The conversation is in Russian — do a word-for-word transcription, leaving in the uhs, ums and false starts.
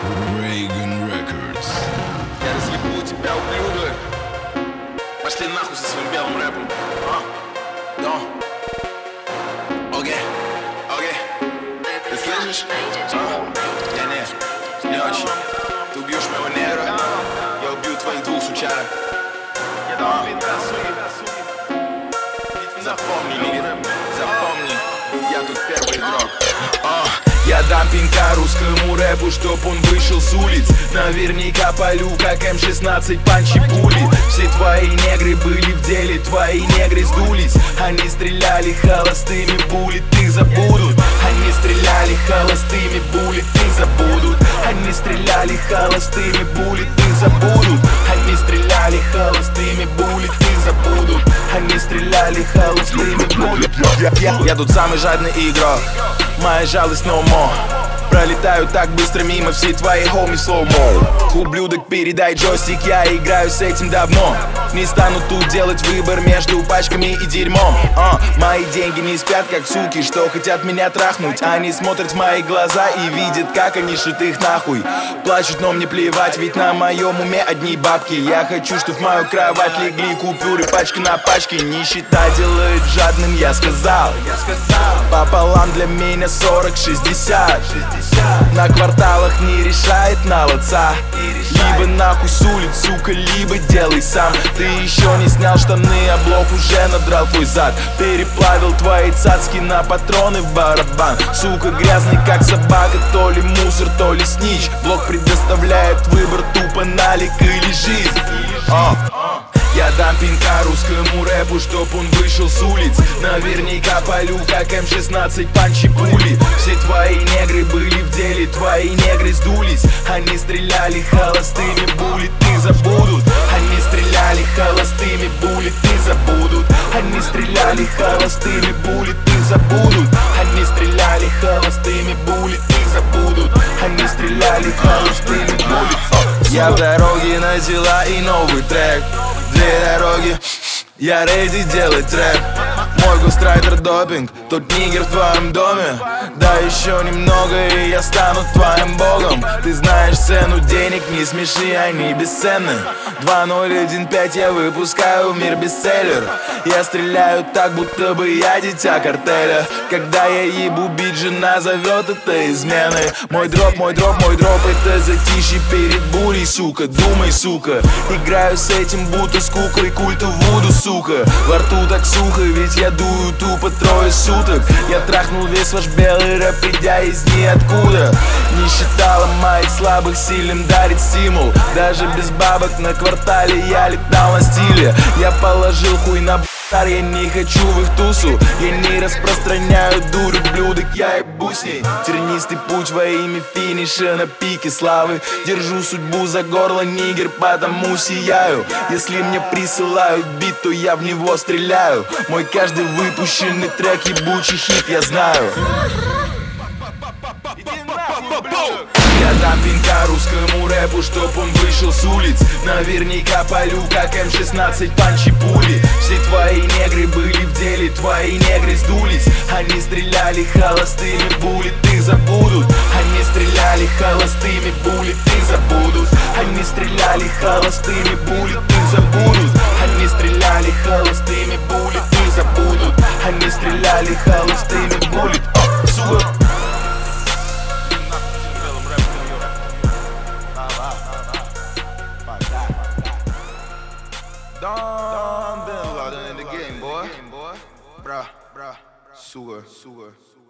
Reagan Records. Я разъебу тебя, ублюдок. Пошли нахуй со своим белым рэпом. А? Да. Окей, окей. Ты слышишь? А? Я не, не очень. Ты убьешь моего негра, я убью твоих двух сучарок. А? Запомни, нигер, запомни, я тут первый игрок. А? Я дам пинка русскому рэпу, чтоб он вышел с улиц. Наверняка полю, как эм шестнадцать панчи пули. Все твои негры были в деле, твои негры сдулись. Они стреляли холостыми, булит их забудут. Они стреляли холостыми, булит их забудут. Они стреляли холостыми, булит их забудут. Они стреляли холостыми, булит их забудут. Они стреляли холостыми, булит. Я, я, я тут самый жадный игрок. Моя жалость no more. Пролетаю так быстро мимо все твои хоми slow-mo. Ублюдок, передай джойстик, я играю с этим давно. Не стану тут делать выбор между пачками и дерьмом. uh, Мои деньги не спят, как суки, что хотят меня трахнуть. Они смотрят в мои глаза и видят, как они шут их нахуй. Плачут, но мне плевать, ведь на моем уме одни бабки. Я хочу, чтоб в мою кровать легли купюры, пачка на пачке. Нищета делает жадным, я сказал. Пополам для меня сорок шестьдесят. На кварталах не решает налоца. Либо нахуй с улиц, сука, либо делай сам. Ты еще не снял штаны, а блок уже надрал твой зад. Переплавил твои цацки на патроны в барабан. Сука, грязный как собака, то ли мусор, то ли снич. Блок предоставляет выбор, тупо налик или жизнь. uh. Я дам пинка русскому рэпу, чтоб он вышел с улиц. Наверняка полю, как эм шестнадцать панчи пули. Все твои негры были в деле, твои негры сдулись. Они стреляли холостыми, булит их забудут. Они стреляли холостыми, булит их забудут. Они стреляли холостыми, булит их забудут. Они стреляли холостыми, булит их забудут. Они стреляли холостыми, булит. Я в дороге на дела и новый трек. Две дороги, я рейди делать рэп. Мой гострайтер допинг, тот нигер в твоем доме. Да еще немного и я стану твоим богом. Ты знаешь цену денег, не смеши, они бесценны. Два ноль один пять я выпускаю в мир бестселлер. Я стреляю так, будто бы я дитя картеля. Когда я ебу бит, жена зовет это изменой. Мой дроп, мой дроп, мой дроп, это затишье перед бурей, сука. Думай, сука, играю с этим будто с куклой культу вуду, сука. Во рту так сухо, ведь я дую тупо трое суток. Я трахнул весь ваш белый рэп, придя из ниоткуда. Нищета ломает слабых, сильным дарит стимул. Даже без бабок на квартале я летал на стиле. Я положил хуй на б***ар, я не хочу в их тусу. Я не распространяю дуры, блюдок, я ебу с ней. Тернистый путь во имя финиша на пике славы. Держу судьбу за горло, нигер, потому сияю. Если мне присылают бит, то я в него стреляю. Мой каждый выпущенный трек ебучий хит, я знаю. Я дам пинка русскому рэпу, чтоб он вышел с улиц. Наверняка полю, как эм шестнадцать панчи пули. Все твои негры были в деле, твои негры сдулись. Они стреляли холостыми, булит их забудут. Они стреляли холостыми, булит их забудут. Они стреляли холостыми, булит их забудут. Они стреляли холостыми, булит их забудут. Они стреляли холостыми, булит. О, сука. Don Bin Laden in the game, boy. Bruh, bruh, sugar, sugar.